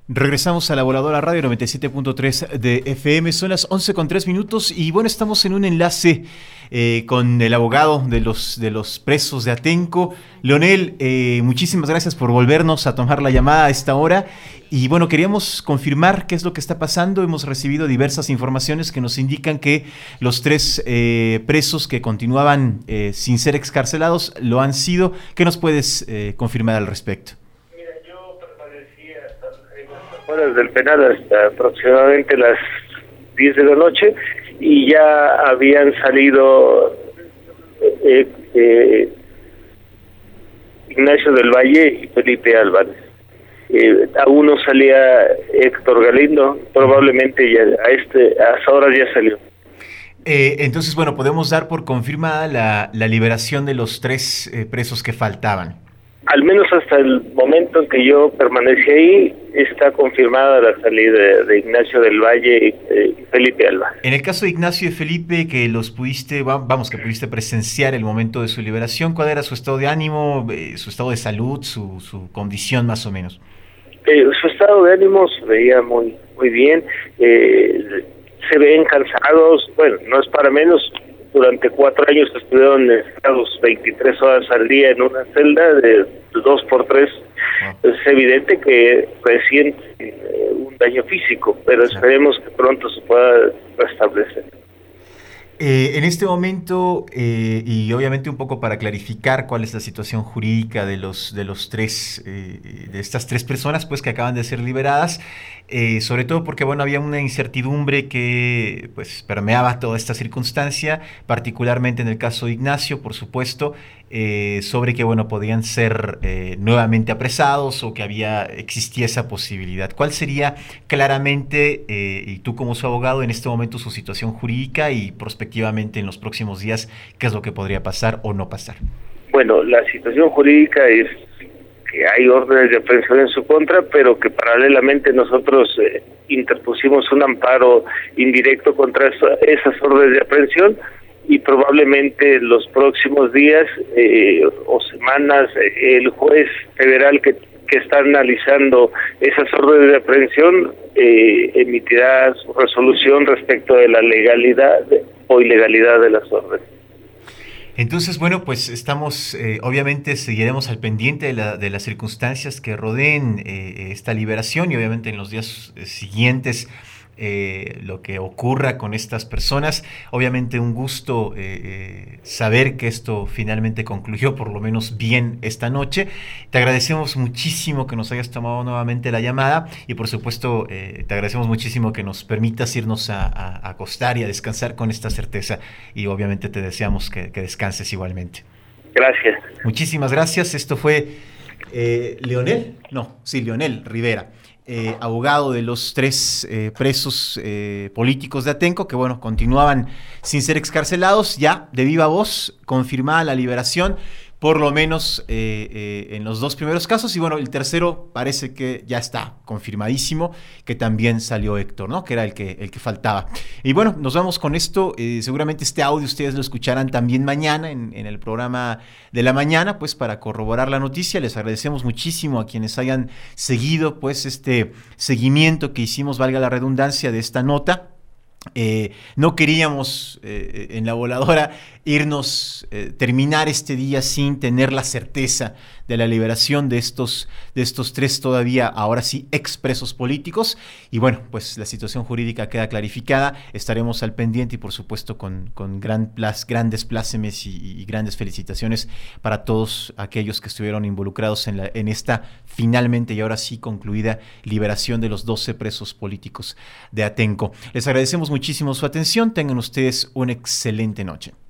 Regresamos a la Voladora Radio 97.3 de FM, son las 11:03 y bueno, estamos en un enlace con el abogado de los presos de Atenco. Leonel, muchísimas gracias por volvernos a tomar la llamada a esta hora y bueno, queríamos confirmar qué es lo que está pasando. Hemos recibido diversas informaciones que nos indican que los tres presos que continuaban sin ser excarcelados lo han sido. ¿Qué nos puedes confirmar al respecto? Horas del penal hasta aproximadamente las 10 de la noche y ya habían salido Ignacio del Valle y Felipe Álvarez. Aún no salía Héctor Galindo, probablemente ya a esa hora ya salió. Entonces, bueno, podemos dar por confirmada la liberación de los tres presos que faltaban. Al menos hasta el momento en que yo permanecí ahí, está confirmada la salida de Ignacio del Valle y Felipe Alba. En el caso de Ignacio y Felipe, que los pudiste presenciar el momento de su liberación, ¿cuál era su estado de ánimo, su estado de salud, su condición más o menos? Su estado de ánimo se veía muy bien, se ven cansados, bueno, no es para menos. Durante 4 años estuvieron encerrados 23 horas al día en una celda de 2x3. Es evidente que resiente un daño físico, pero esperemos que pronto se pueda restablecer. En este momento, y obviamente un poco para clarificar cuál es la situación jurídica de estas tres personas pues que acaban de ser liberadas, sobre todo porque bueno, había una incertidumbre que pues permeaba toda esta circunstancia, particularmente en el caso de Ignacio, por supuesto, sobre que bueno, podían ser nuevamente apresados o que existía esa posibilidad. ¿Cuál sería claramente, y tú como su abogado, en este momento su situación jurídica y prospectivamente en los próximos días, qué es lo que podría pasar o no pasar? Bueno, la situación jurídica es que hay órdenes de aprehensión en su contra, pero que paralelamente nosotros interpusimos un amparo indirecto contra esas órdenes de aprehensión y probablemente en los próximos días o semanas el juez federal que está analizando esas órdenes de aprehensión emitirá su resolución respecto de la legalidad o ilegalidad de las órdenes. Entonces, bueno, pues estamos, obviamente seguiremos al pendiente de las circunstancias que rodeen esta liberación y obviamente en los días siguientes lo que ocurra con estas personas. Obviamente un gusto saber que esto finalmente concluyó por lo menos bien esta noche. Te agradecemos muchísimo que nos hayas tomado nuevamente la llamada y por supuesto te agradecemos muchísimo que nos permitas irnos a acostar y a descansar con esta certeza y obviamente te deseamos que descanses igualmente. Gracias. Muchísimas gracias. Esto fue Leonel Rivera. Abogado de los tres presos políticos de Atenco, que bueno, continuaban sin ser excarcelados, ya de viva voz, confirmada la liberación, por lo menos en los 2 primeros casos, y bueno, el tercero parece que ya está confirmadísimo, que también salió Héctor, ¿no? Que era el que faltaba. Y bueno, nos vamos con esto, seguramente este audio ustedes lo escucharán también mañana en el programa de la mañana, pues para corroborar la noticia. Les agradecemos muchísimo a quienes hayan seguido pues este seguimiento que hicimos, valga la redundancia, de esta nota. No queríamos en la Voladora terminar este día sin tener la certeza de la liberación de estos tres todavía, ahora sí, expresos políticos. Y bueno, pues la situación jurídica queda clarificada, estaremos al pendiente y por supuesto con grandes plácemes y grandes felicitaciones para todos aquellos que estuvieron involucrados en esta finalmente y ahora sí concluida liberación de los 12 presos políticos de Atenco. Les agradecemos muchísimo su atención, tengan ustedes una excelente noche.